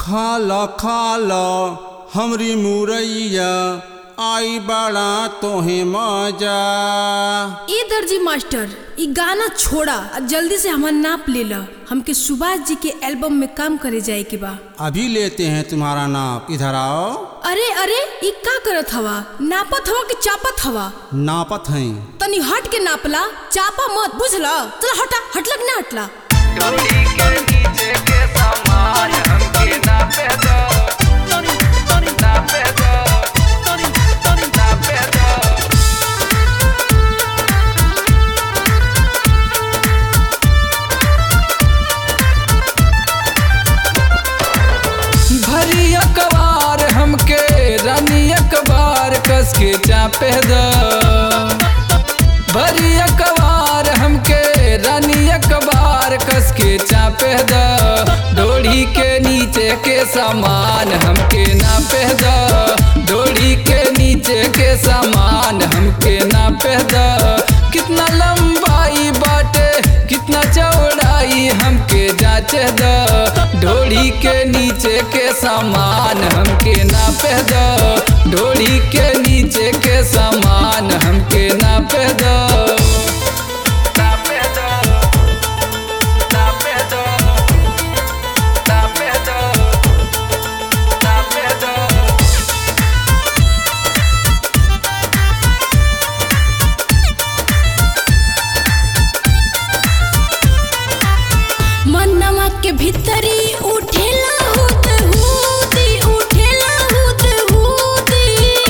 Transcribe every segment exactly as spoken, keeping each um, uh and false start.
खाला खाला हमरी मुरैया आई बड़ा तोहे मजा। ए दर्जी मास्टर ई गाना छोड़ा और जल्दी से हमार नाप ले ला। हमके सुभाष जी के एल्बम में काम करे जाए के बा। अभी लेते हैं तुम्हारा नाप, इधर आओ। अरे अरे ई का करत हवा? नापत हवा कि चापत हवा? नापत हैं। तनी हट के नापला, चापा मत, बुझला? चल हटा, हटलक ना हटला। डोली के नीचे के सामान हमके नापे दो, नापे दो, नापे दो। भरी अखबार हमके रानी अखबार कस के चापे दो। भरी अखबार हमके रानी अखबार कस के चापे द। डोरी के नीचे के सामान हमके नापे द। डोरी के नीचे के सामान हमके नापे द। कितना लंबाई बाटे कितना चौड़ाई हमके जांचे द। डोरी के नीचे के सामान हमके नापे द। डोरी के नीचे के सामान हमके नापे द। मनवा के भीतरी उठेला हुत हुती, उठेला हुत हुती।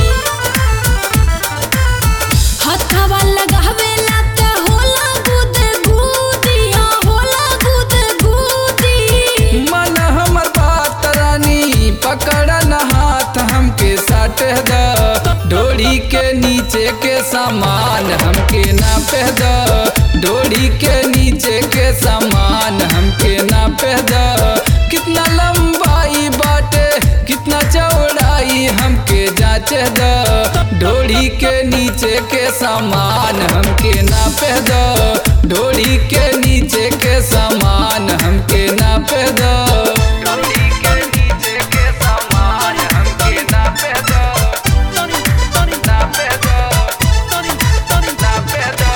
हथवा लगावेला त होला गुद गुदी, हाँ होला गुद गुदी। मन हमर बात रानी पकड़ न हाथ हमके साटे द। डोरी के नीचे के सामान हमके नापे द। डोरी के नीचे के सामान हमके नापे द। कितना लंबाई बाटे कितना चौड़ाई हमके जांचे द। डोरी के नीचे के सामान हमके नापे द। डोरी के नीचे के सामान हमके नापे द। डोरी के नीचे के सामान हमके नापे द। नापे द, नापे द।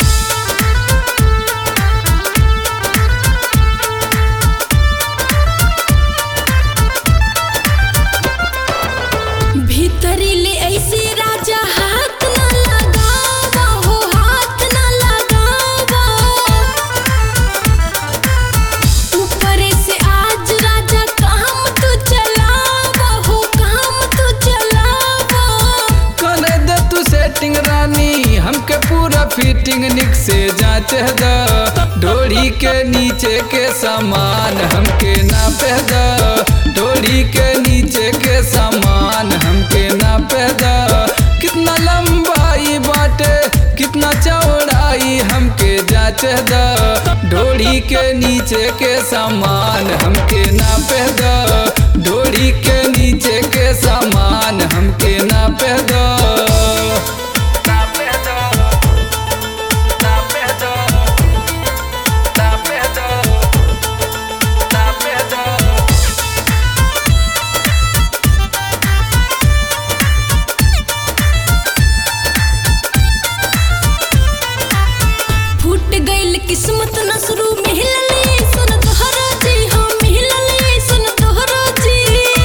भीतरी ले ऐसे राजा हाथ ना लगावा हो, हाथ ना लगावा। ऊपरे से आज राजा काम तू चलावा हो, काम तू चलावा। कर दे तू सेटिंग रानी हमके पूरा फिटिंग निक से जांचे द। डोरी के नीचे के सामान हमके नापे द। डोरी के नीचे के सामान हमके नापे द। कितना लंबाई बाटे कितना चौड़ाई हमके जांचे द। डोरी के नीचे के सामान हमके नापे द। डोरी के नीचे के सामान हमके नापे द। फूट गइल किस्मत नसरू मिलले सुन तोहरा जी, हाँ मिलले सुन तोहरा जी।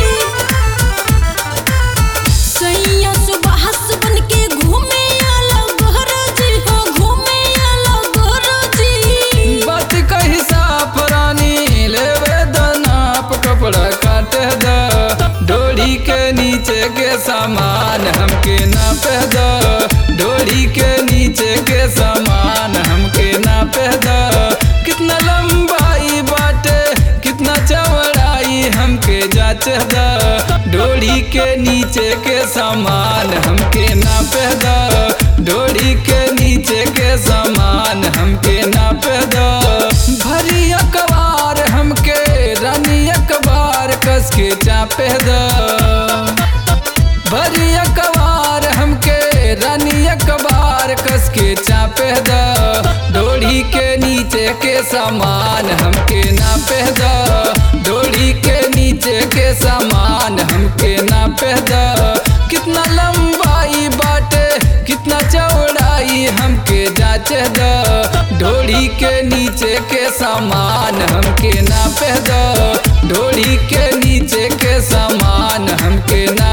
सैया सुबह बन के घूमे आला गोहरा जी, हाँ घूमे आला गोहरा जी। बात कही साफ रानी लेवे द नाप कपड़ा काटे द। डोरी के नीचे के सामान हमके नापे द। डोरी के नीचे के सामान हमके नापे द। कितना लंबाई बाटे कितना चौड़ाई हमके जांचे द। डोरी के नीचे के सामान हमके नापे द। डोरी के नीचे के सामान हमके नापे द। भरी अखबार हमके रानी अखबार कस के चापे द। भरी अखबार हमके रानी अखबार कस के चापे द। डोरी के नीचे के सामान हमके नापे द। डोरी के नीचे नीचे के सामान हमके नापे द कितना लंबाई बाटे कितना चौड़ाई हमके जांचे द ढोड़ी के नीचे के सामान हमके नापे द ढोड़ी के नीचे के सामान हमके ना